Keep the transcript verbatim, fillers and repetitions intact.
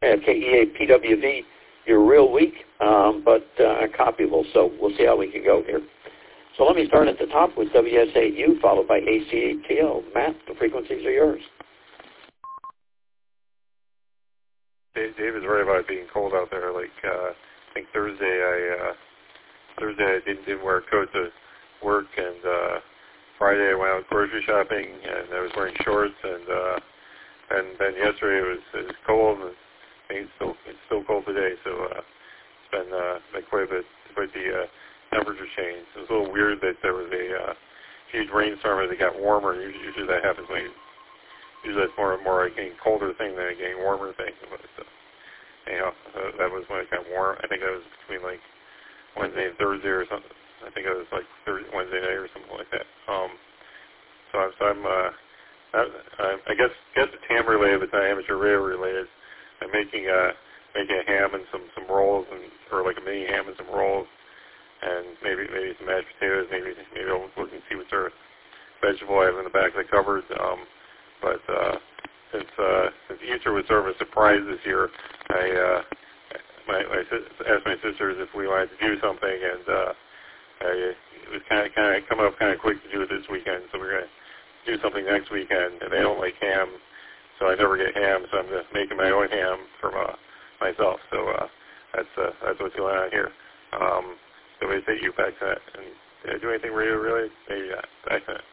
uh, K E A P W V. You're real weak, um, but uh, copyable, so we'll see how we can go here. So let me start at the top with W S eight U, followed by A C eight T L. Matt, the frequencies are yours. Dave, Dave is right about it being cold out there. Like, uh, I think Thursday I, uh, Thursday I didn't, didn't wear a coat to work, and uh, Friday I went out grocery shopping, and I was wearing shorts, and uh, and then yesterday it was, it was cold, and it's still, it's still cold today, so uh, it's been, uh, been quite a bit, quite the uh, temperature change. It was a little weird that there was a uh, huge rainstorm as it got warmer. Usually, usually that happens when you, usually that's more more like getting colder thing than a getting warmer thing. But uh, anyhow, uh, that was when it got warm. I think that was between like Wednesday and Thursday or something. I think it was like Thursday, Wednesday night or something like that. Um, so I'm, so I'm uh, I, I guess guess it's ham related, but it's not amateur radio related. I'm making a making a ham and some some rolls, and or like a mini ham and some rolls, and maybe maybe some mashed potatoes. Maybe maybe I'll look and see what sort of vegetable I have in the back of the cupboard. Um, but uh, since uh, since Easter was sort of a surprise this year, I uh, my, I asked my sisters if we wanted to do something, and uh, I, it was kind of kind of coming up kind of quick to do it this weekend. So we're gonna do something next weekend, and they don't like ham, so I never get ham. So I'm just making my own ham for uh, myself. So uh, that's uh, that's what's going on here. Um, so we take you back to that. And did I do anything radio related? Maybe not. Back to that.